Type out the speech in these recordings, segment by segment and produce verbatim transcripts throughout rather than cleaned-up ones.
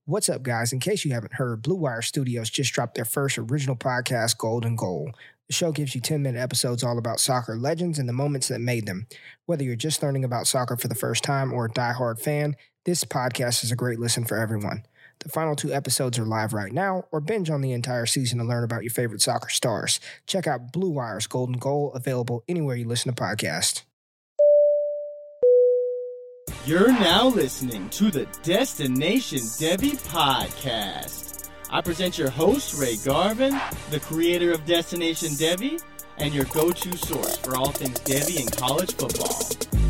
What's up, guys? In case you haven't heard, Blue Wire Studios just dropped their first original podcast, Golden Goal. The show gives you ten-minute episodes all about soccer legends and the moments that made them. Whether you're just learning about soccer for the first time or a diehard fan, this podcast is a great listen for everyone. The final two episodes are live right now, or binge on the entire season to learn about your favorite soccer stars. Check out Blue Wire's Golden Goal, available anywhere you listen to podcasts. You're now listening to the Destination Devy podcast. I present your host, Ray Garvin, the creator of Destination Devy, and your go-to source for all things Devy and college football.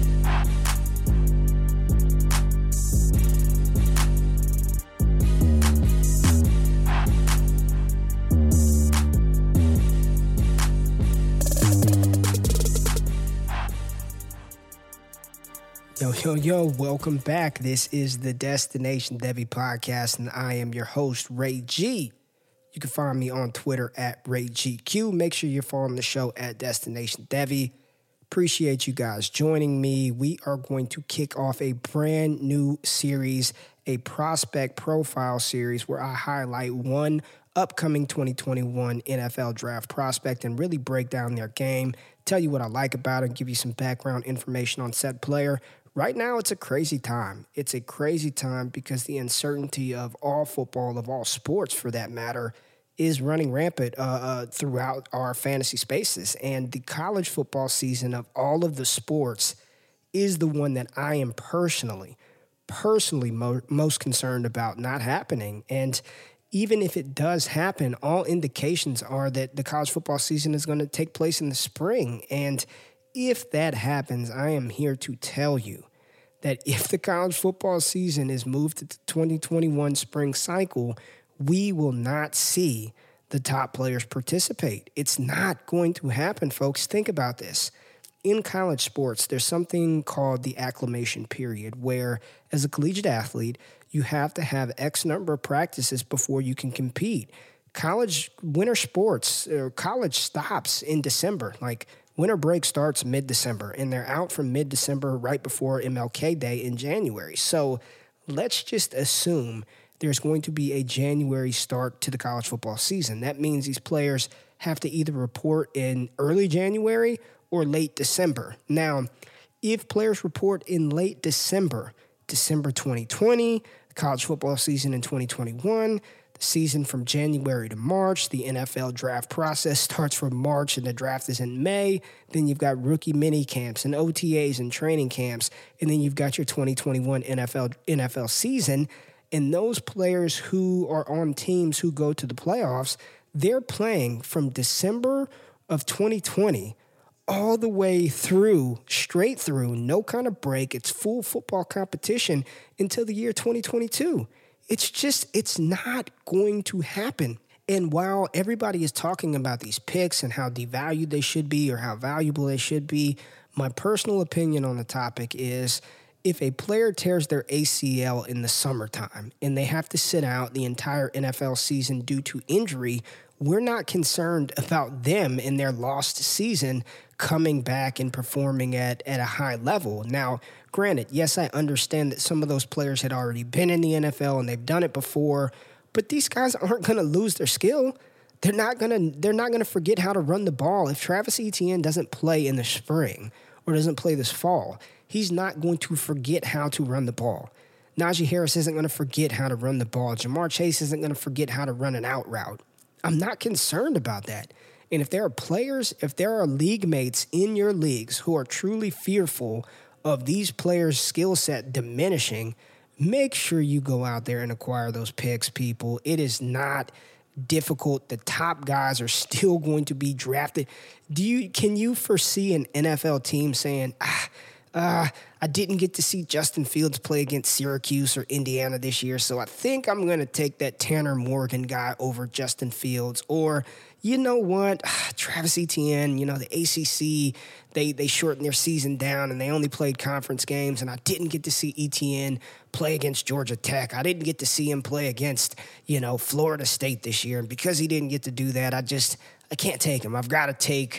Yo, yo, yo, welcome back. This is the Destination Devy podcast, and I am your host, Ray G. You can find me on Twitter at Ray G Q. Make sure you're following the show at Destination Devy. Appreciate you guys joining me. We are going to kick off a brand new series, a prospect profile series, where I highlight one upcoming twenty twenty-one N F L draft prospect and really break down their game, tell you what I like about it, and give you some background information on said player. Right now, it's a crazy time. It's a crazy time because the uncertainty of all football, of all sports for that matter, is running rampant uh, uh, throughout our fantasy spaces. And the college football season of all of the sports is the one that I am personally, personally mo- most concerned about not happening. And even if it does happen, all indications are that the college football season is going to take place in the spring. And if that happens, I am here to tell you that if the college football season is moved to the twenty twenty-one spring cycle, we will not see the top players participate. It's not going to happen, folks. Think about this. In college sports, there's something called the acclimation period, where as a collegiate athlete, you have to have X number of practices before you can compete. College winter sports, or college stops in December. Like, winter break starts mid-December, and they're out from mid-December right before M L K Day in January. So let's just assume there's going to be a January start to the college football season. That means these players have to either report in early January or late December. Now, if players report in late December, December twenty twenty, the college football season in twenty twenty-one, the season from January to March, the N F L draft process starts from March and the draft is in May. Then you've got rookie mini camps and O T As and training camps. And then you've got your twenty twenty-one N F L N F L season. And those players who are on teams who go to the playoffs, they're playing from December of twenty twenty all the way through, straight through, no kind of break. It's full football competition until the year twenty twenty-two. It's just, it's not going to happen. And while everybody is talking about these picks and how devalued they should be or how valuable they should be, my personal opinion on the topic is if a player tears their A C L in the summertime and they have to sit out the entire N F L season due to injury, we're not concerned about them in their lost season coming back and performing at, at a high level. Now, granted, yes, I understand that some of those players had already been in the N F L and they've done it before, but these guys aren't going to lose their skill. They're not going to they're not going to forget how to run the ball. If Travis Etienne doesn't play in the spring or doesn't play this fall, he's not going to forget how to run the ball. Najee Harris isn't going to forget how to run the ball. Ja'Marr Chase isn't going to forget how to run an out route. I'm not concerned about that. And if there are players, if there are league mates in your leagues who are truly fearful of these players' skill set diminishing, make sure you go out there and acquire those picks, people. It is not difficult. The top guys are still going to be drafted. Do you can you foresee an N F L team saying, ah, uh, I didn't get to see Justin Fields play against Syracuse or Indiana this year, so I think I'm going to take that Tanner Morgan guy over Justin Fields? Or, you know what, Travis Etienne, you know, the A C C, they they shortened their season down and they only played conference games, and I didn't get to see Etienne play against Georgia Tech. I didn't get to see him play against, you know, Florida State this year, and because he didn't get to do that, I just, I can't take him. I've got to take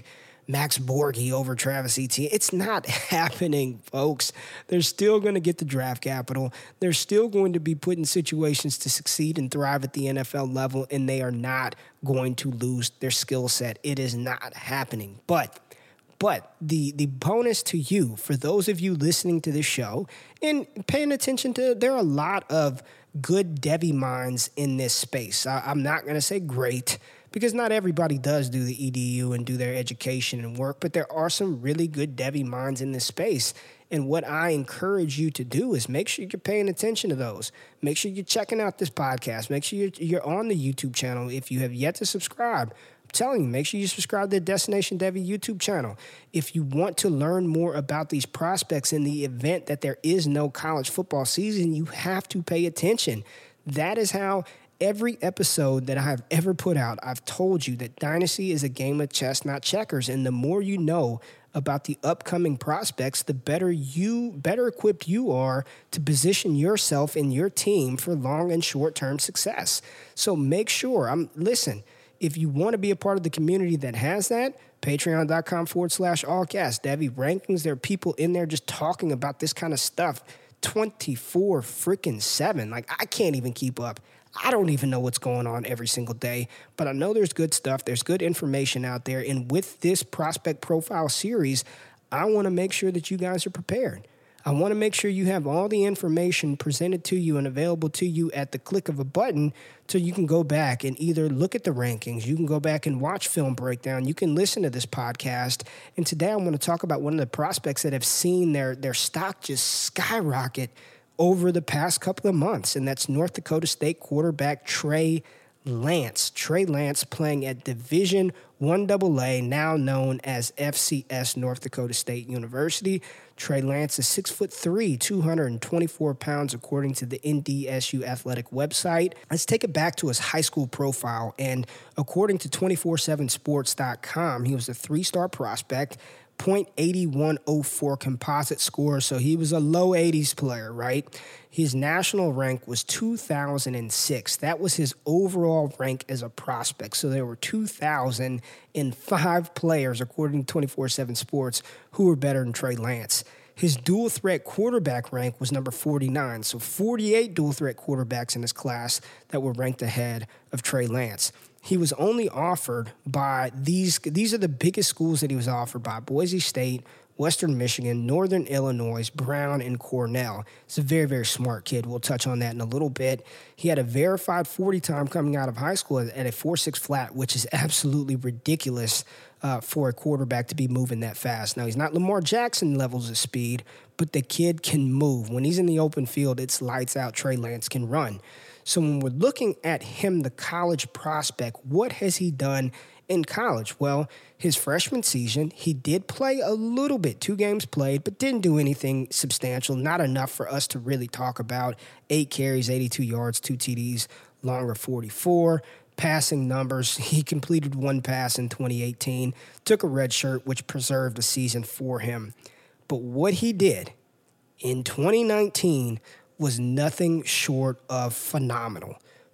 Max Borghi over Travis Etienne. It's not happening, folks. They're still going to get the draft capital. They're still going to be put in situations to succeed and thrive at the N F L level, and they are not going to lose their skill set. It is not happening. But But the the bonus to you, for those of you listening to this show and paying attention to, there are a lot of good Devy minds in this space. I, I'm not going to say great, because not everybody does do the E D U and do their education and work, but there are some really good Devy minds in this space. And what I encourage you to do is make sure you're paying attention to those. Make sure you're checking out this podcast. Make sure you're, you're on the YouTube channel. If you have yet to subscribe, I'm telling you, make sure you subscribe to the Destination Devy YouTube channel. If you want to learn more about these prospects in the event that there is no college football season, you have to pay attention. That is how every episode that I have ever put out, I've told you that Dynasty is a game of chess, not checkers. And the more you know about the upcoming prospects, the better you, better equipped you are to position yourself and your team for long and short-term success. So make sure, I'm listen, if you want to be a part of the community that has that, patreon.com forward slash allcast. Devy Rankings, there are people in there just talking about this kind of stuff twenty-four freaking seven. Like, I can't even keep up. I don't even know what's going on every single day, but I know there's good stuff. There's good information out there. And with this prospect profile series, I want to make sure that you guys are prepared. I want to make sure you have all the information presented to you and available to you at the click of a button, so you can go back and either look at the rankings, you can go back and watch film breakdown, you can listen to this podcast. And today I want to talk about one of the prospects that have seen their, their stock just skyrocket over the past couple of months, and that's North Dakota State quarterback Trey Lance. Trey Lance playing at Division one double A, now known as F C S North Dakota State University. Trey Lance is six foot three, two hundred twenty-four pounds, according to the N D S U Athletic website. Let's take it back to his high school profile, and according to two forty-seven sports dot com, he was a three-star prospect, point eight one oh four composite score, so he was a low eighties player, right? His national rank was two thousand six. That was his overall rank as a prospect. So there were two thousand five players, according to two forty-seven Sports, who were better than Trey Lance. His dual threat quarterback rank was number forty-nine, so forty-eight dual threat quarterbacks in his class that were ranked ahead of Trey Lance. He was only offered by these, these are the biggest schools that he was offered by: Boise State, Western Michigan, Northern Illinois, Brown, and Cornell. He's a very, very smart kid. We'll touch on that in a little bit. He had a verified forty time coming out of high school at a four six flat, which is absolutely ridiculous uh, for a quarterback to be moving that fast. Now, he's not Lamar Jackson levels of speed, but the kid can move. When he's in the open field, it's lights out. Trey Lance can run. So when we're looking at him, the college prospect, what has he done in college? Well, his freshman season, he did play a little bit, two games played, but didn't do anything substantial, not enough for us to really talk about. Eight carries, eighty-two yards, two T Ds, longer forty-four. Passing numbers, he completed one pass in twenty eighteen, took a red shirt, which preserved a season for him. But what he did in twenty nineteen was nothing short of phenomenal.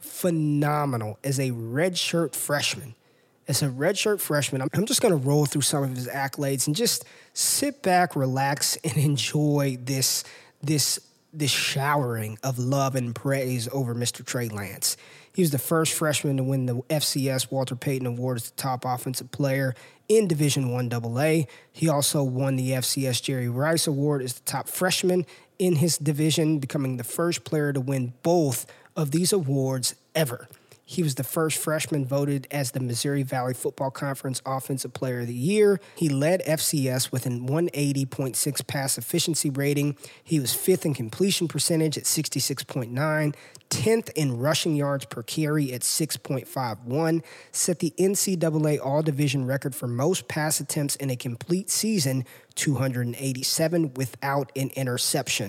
Phenomenal as a redshirt freshman. As a redshirt freshman, I'm just going to roll through some of his accolades and just sit back, relax, and enjoy this, this, this showering of love and praise over Mister Trey Lance. He was the first freshman to win the F C S Walter Payton Award as the top offensive player in Division one double A. He also won the F C S Jerry Rice Award as the top freshman in his division, becoming the first player to win both of these awards ever. He was the first freshman voted as the Missouri Valley Football Conference Offensive Player of the Year. He led F C S with an one eighty point six pass efficiency rating. He was fifth in completion percentage at sixty-six point nine, tenth in rushing yards per carry at six point five one, set the N C double A All-Division record for most pass attempts in a complete season, two hundred eighty-seven, without an interception.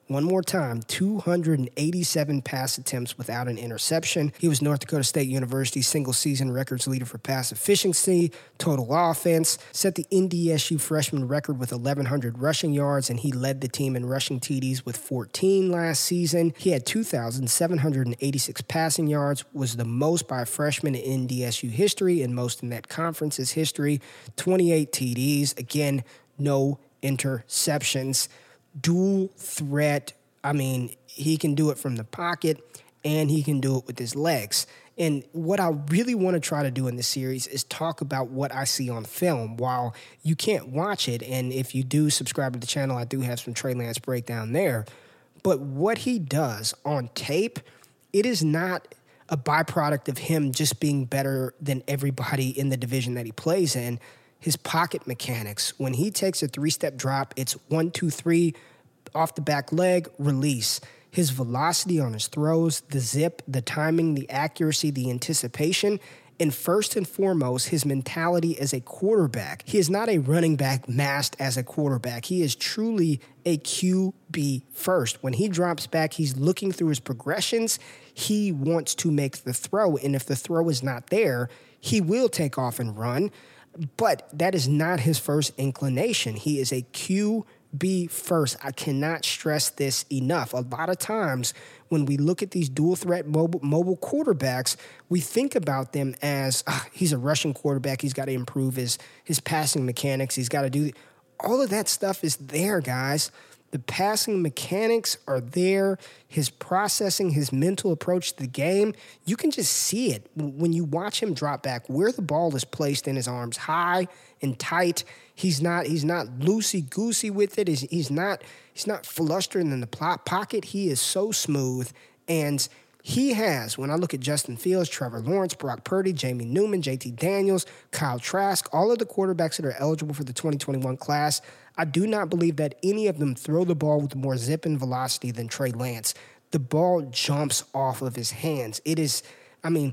One more time, two hundred eighty-seven pass attempts without an interception. He was North Dakota State University's single-season records leader for pass efficiency, total offense, set the N D S U freshman record with eleven hundred rushing yards, and he led the team in rushing T Ds with fourteen last season. He had two thousand seven hundred eighty-six passing yards, was the most by a freshman in N D S U history and most in that conference's history, twenty-eight T Ds. Again, no interceptions. Dual threat. I mean, he can do it from the pocket and he can do it with his legs. And what I really want to try to do in this series is talk about what I see on film. While you can't watch it, and if you do subscribe to the channel, I do have some Trey Lance breakdown there. But what he does on tape, it is not a byproduct of him just being better than everybody in the division that he plays in. His pocket mechanics, when he takes a three-step drop, it's one, two, three, off the back leg, release. His velocity on his throws, the zip, the timing, the accuracy, the anticipation, and first and foremost, his mentality as a quarterback. He is not a running back masked as a quarterback. He is truly a Q B first. When he drops back, he's looking through his progressions. He wants to make the throw, and if the throw is not there, he will take off and run. But that is not his first inclination. He is a Q B first. I cannot stress this enough. A lot of times when we look at these dual threat mobile, mobile quarterbacks, we think about them as ah, he's a rushing quarterback. He's got to improve his, his passing mechanics. He's got to do all of that stuff is there, guys. The passing mechanics are there. His processing, his mental approach to the game, you can just see it when you watch him drop back, where the ball is placed in his arms, high and tight. He's not he's not loosey-goosey with it. He's, he's not he's not flustering in the pocket. He is so smooth. And he has, when I look at Justin Fields, Trevor Lawrence, Brock Purdy, Jamie Newman, J T Daniels, Kyle Trask, all of the quarterbacks that are eligible for the twenty twenty-one class, I do not believe that any of them throw the ball with more zip and velocity than Trey Lance. The ball jumps off of his hands. It is, I mean,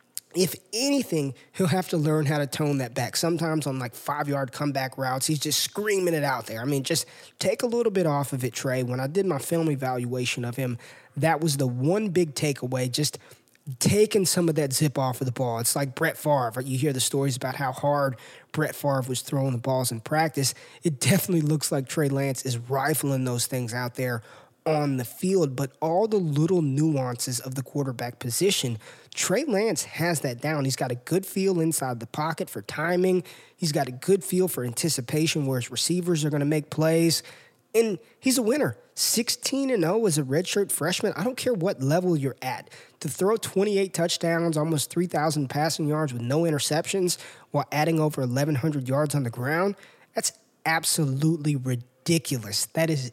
if anything, he'll have to learn how to tone that back. Sometimes on like five-yard comeback routes, he's just screaming it out there. I mean, just take a little bit off of it, Trey. When I did my film evaluation of him, that was the one big takeaway, just taking some of that zip off of the ball. It's like Brett Favre. You hear the stories about how hard Brett Favre was throwing the balls in practice. It definitely looks like Trey Lance is rifling those things out there on the field, but all the little nuances of the quarterback position, Trey Lance has that down. He's got a good feel inside the pocket for timing. He's got a good feel for anticipation where his receivers are going to make plays. And he's a winner. sixteen and oh as a redshirt freshman. I don't care what level you're at. To throw twenty-eight touchdowns, almost three thousand passing yards with no interceptions while adding over eleven hundred yards on the ground, that's absolutely ridiculous. That is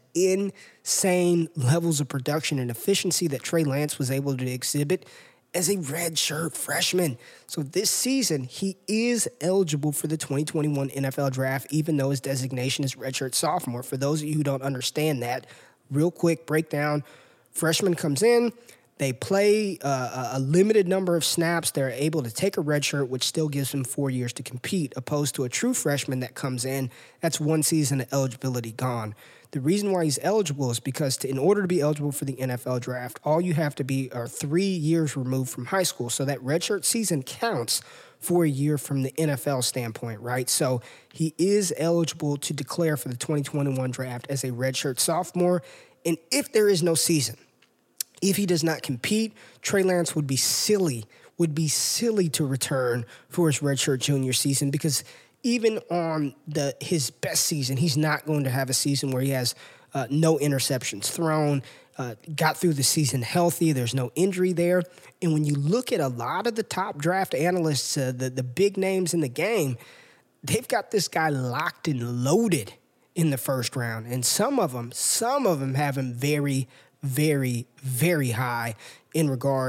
insane levels of production and efficiency that Trey Lance was able to exhibit as a redshirt freshman. So this season, he is eligible for the twenty twenty-one N F L draft, even though his designation is redshirt sophomore. For those of you who don't understand that, real quick breakdown. Freshman comes in, they play uh, a limited number of snaps. They're able to take a redshirt, which still gives them four years to compete, opposed to a true freshman that comes in, that's one season of eligibility gone. The reason why he's eligible is because to, in order to be eligible for the N F L draft, all you have to be are three years removed from high school. So that redshirt season counts for a year from the N F L standpoint, right? So he is eligible to declare for the twenty twenty-one draft as a redshirt sophomore. And if there is no season, if he does not compete, Trey Lance would be silly, would be silly to return for his redshirt junior season, because even on the his best season, he's not going to have a season where he has uh, no interceptions thrown, uh, got through the season healthy, there's no injury there. And when you look at a lot of the top draft analysts, uh, the, the big names in the game, they've got this guy locked and loaded in the first round. And some of them, some of them have him very, very, very high in regards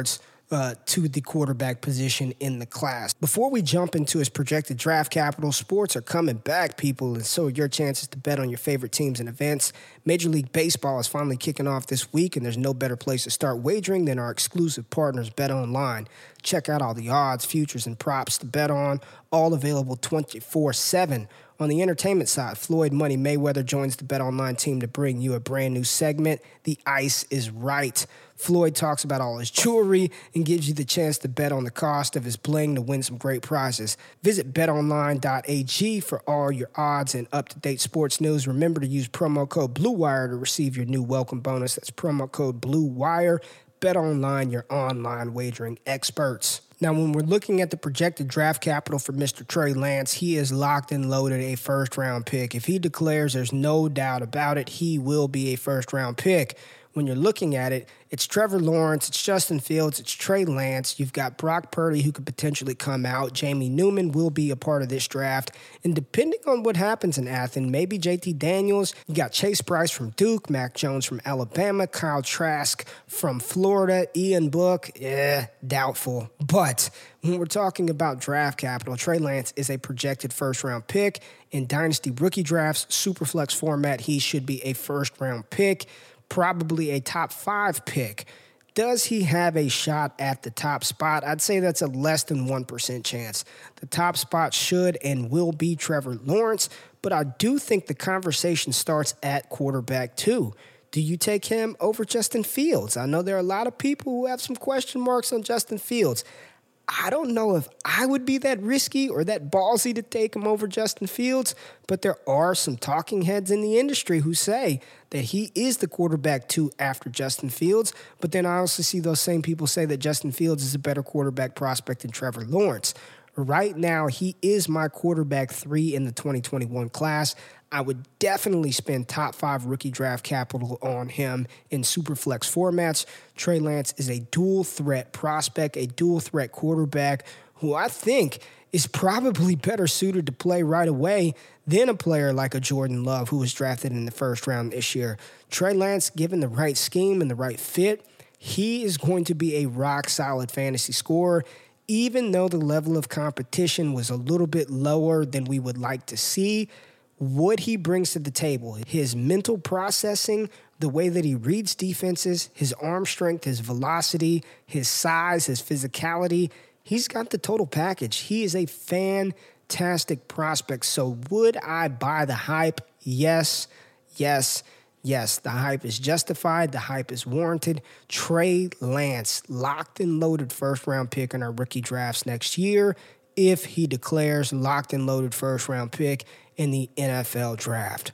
uh, to the quarterback position in the class. Before we jump into his projected draft capital, sports are coming back, people, and so are your chances to bet on your favorite teams and events. Major League Baseball is finally kicking off this week, and there's no better place to start wagering than our exclusive partners, BetOnline. Check out all the odds, futures, and props to bet on, all available twenty-four seven. On the entertainment side, Floyd Money Mayweather joins the BetOnline team to bring you a brand new segment, The Ice is Right. Floyd talks about all his jewelry and gives you the chance to bet on the cost of his bling to win some great prizes. Visit bet online dot a g for all your odds and up-to-date sports news. Remember to use promo code BlueWire to receive your new welcome bonus. That's promo code BlueWire. BetOnline, your online wagering experts. Now, when we're looking at the projected draft capital for Mister Trey Lance, he is locked and loaded a first-round pick. If he declares, there's no doubt about it, he will be a first-round pick. When you're looking at it, it's Trevor Lawrence, it's Justin Fields, it's Trey Lance. You've got Brock Purdy who could potentially come out. Jamie Newman will be a part of this draft. And depending on what happens in Athens, maybe J T Daniels. You got Chase Bryce from Duke, Mac Jones from Alabama, Kyle Trask from Florida, Ian Book, eh, doubtful. But when we're talking about draft capital, Trey Lance is a projected first-round pick. In Dynasty rookie drafts, Superflex format, he should be a first-round pick. Probably a top five pick. Does he have a shot at the top spot? I'd say that's a less than one percent chance. The top spot should and will be Trevor Lawrence, but I do think the conversation starts at quarterback too. Do you take him over Justin Fields? I know there are a lot of people who have some question marks on Justin Fields. I don't know if I would be that risky or that ballsy to take him over Justin Fields, but there are some talking heads in the industry who say that he is the quarterback two after Justin Fields, but then I also see those same people say that Justin Fields is a better quarterback prospect than Trevor Lawrence. Right now, he is my quarterback three in the twenty twenty-one class. I would definitely spend top five rookie draft capital on him in Superflex formats. Trey Lance is a dual threat prospect, a dual threat quarterback who I think is probably better suited to play right away than a player like a Jordan Love who was drafted in the first round this year. Trey Lance, given the right scheme and the right fit, he is going to be a rock-solid fantasy scorer. Even though the level of competition was a little bit lower than we would like to see, what he brings to the table, his mental processing, the way that he reads defenses, his arm strength, his velocity, his size, his physicality, he's got the total package. He is a fantastic prospect. So would I buy the hype? Yes, yes, yes. The hype is justified. The hype is warranted. Trey Lance, locked and loaded first-round pick in our rookie drafts next year if he declares locked and loaded first-round pick in the N F L draft.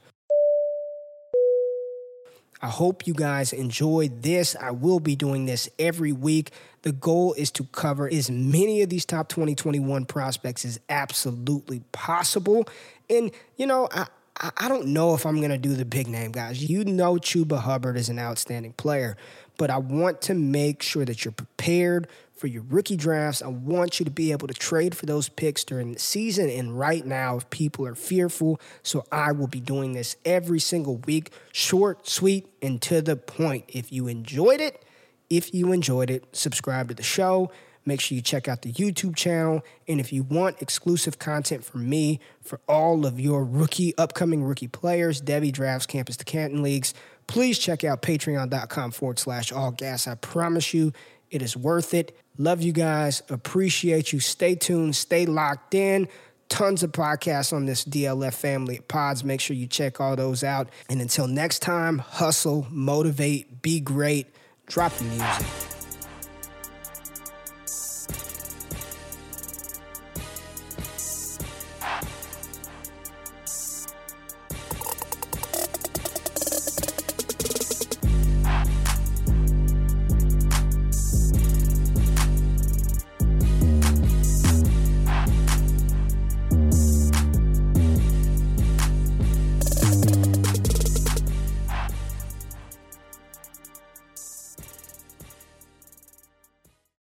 I hope you guys enjoyed this. I will be doing this every week. The goal is to cover as many of these top twenty twenty-one prospects as absolutely possible. And, you know, I, I don't know if I'm going to do the big name guys. You know Chuba Hubbard is an outstanding player, but I want to make sure that you're prepared for your rookie drafts. I want you to be able to trade for those picks during the season and right now if people are fearful. So I will be doing this every single week, short, sweet, and to the point. If you enjoyed it, if you enjoyed it, subscribe to the show. Make sure you check out the YouTube channel. And if you want exclusive content from me for all of your rookie, upcoming rookie players, Devy Drafts, Campus to Canton Leagues, please check out patreon.com forward slash all gas. I promise you it is worth it. Love you guys. Appreciate you. Stay tuned. Stay locked in. Tons of podcasts on this D L F family of pods. Make sure you check all those out. And until next time, hustle, motivate, be great. Drop the music.